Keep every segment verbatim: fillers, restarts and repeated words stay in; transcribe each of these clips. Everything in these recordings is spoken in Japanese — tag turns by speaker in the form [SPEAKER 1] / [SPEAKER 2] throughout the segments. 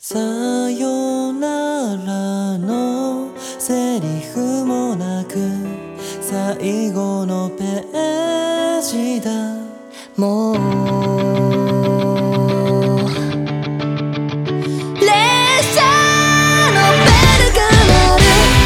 [SPEAKER 1] さよならのセリフもなく最後のページだ。もう列車のベルが鳴る。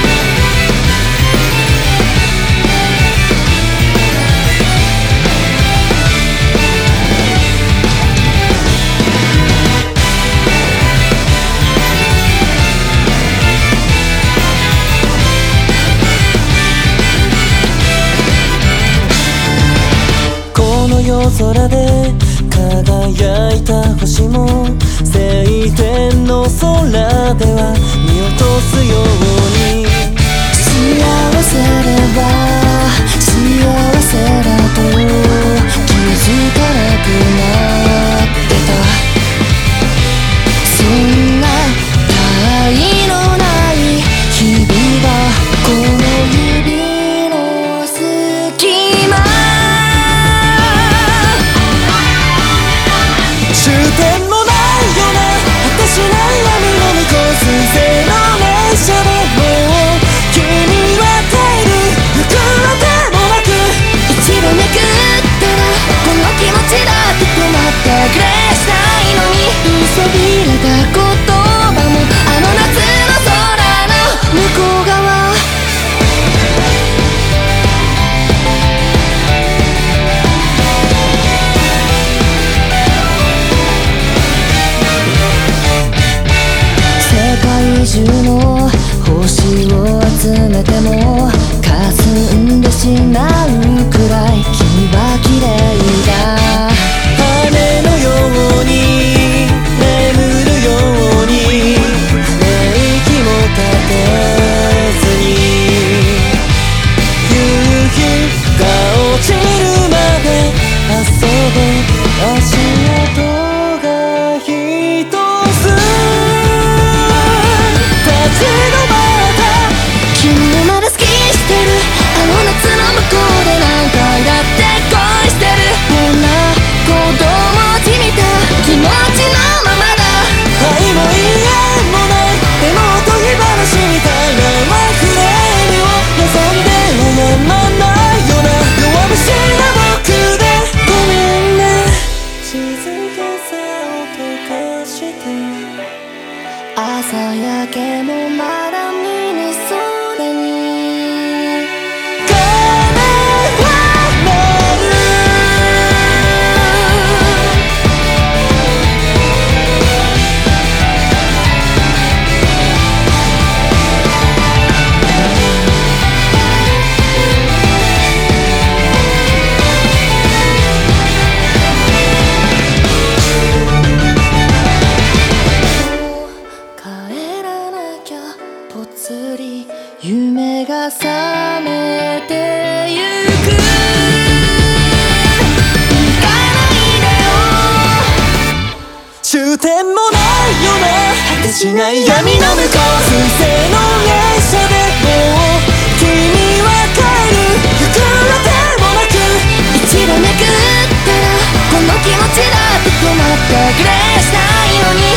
[SPEAKER 1] 夜空で輝いた星も晴天の空では見落とすように、幸せれば幸せだと気づかなくなってた。そんな他愛のない日々がこの指の隙間。終点もないよな果てしない闇の向こう、水星の列車でもう君は帰る行くあてもなく、一度めくったらこの気持ちだって止まってくれしたいのに、嘘びれた言葉もあの夏の空の向こう側。世界中の星を集めても霞んでしまうくらい君は綺麗だ。羽のように眠るように息も立てずに、夕日が落ちるまで遊ぶ足跡が一つ立ち止まった。君をまだ好きしてるあの夏の向こうで何回だって恋してる。こんなこともじみた気持ちのままだ。愛もいいえもないでもおとぎ話みたいなライフレームを望んでもやまないよな。弱虫な僕でごめんね。静けさを溶かして朝焼けもまだ見ぬ空に鐘は鳴る。帰らなきゃぽつり夢が覚めてゆく。行かないでよ。終点もないよな果てしない闇の向こう、水星の列車でもう君は帰る行くあてもなく、一度めくったらこの気持ちだって止まってくれしたいのに、